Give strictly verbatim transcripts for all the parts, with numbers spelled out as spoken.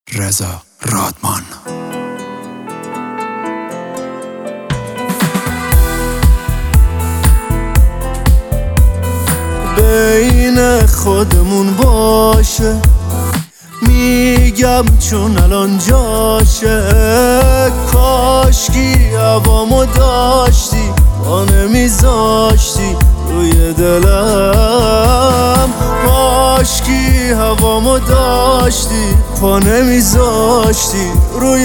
رضا رادمان. بین خودمون باشه، میگم چون الان جاشه. کاشکی هوامو داشتی، پا نمیذاشتی روی دلم. کاشکی هوامو داشتی، پا نمیذاشتی روی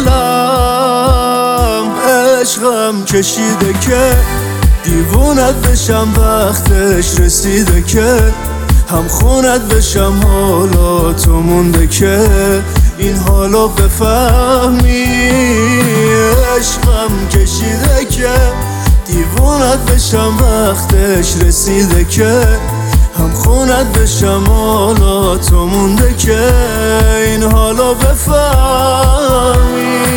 دلم. عشقم کشیده که دیوونت بشم، وقتش رسیده که هم خونت بشم. حالا تو مونده که این حالو بفهمی. عشقم کشیده که دیوونت بشم، وقتش رسیده که هم خونت بشم. حالا تو مونده که این حالو بفهمی.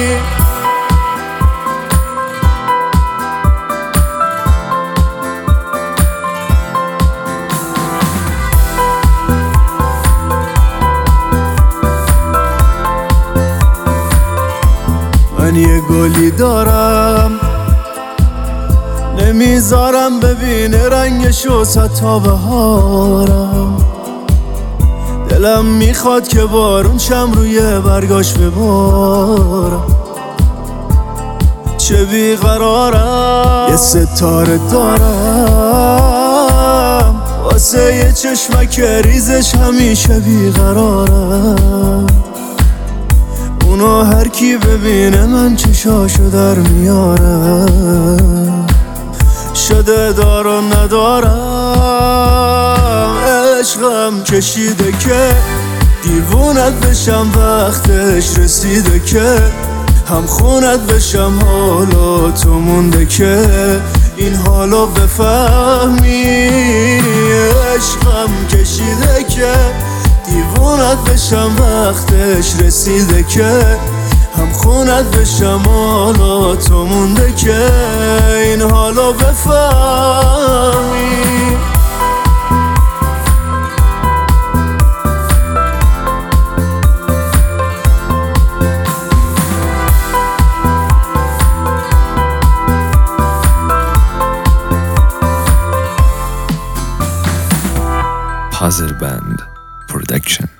من یه گلی دارم، نمیذارم ببینه رنگشو تا بهارم. دلم میخواد که بارون شم روی برگاش ببارم. چه بیقرارم، یه ستاره دارم واسه یه چشمک ریزش همیشه بیقرارم. اونو هر کی ببینه من چشاشو در میارم. شده دار و ندارم. عشقم کشیده که دیوونت بشم، وقتش رسیده که هم خونت بشم. حالا تو مونده که این حالو بفهمی. عشقم کشیده که دیوونت بشم، وقتش رسیده که هم خونت بشم. حالا تو مونده که این حالو بفهمی. Puzzle Band Production.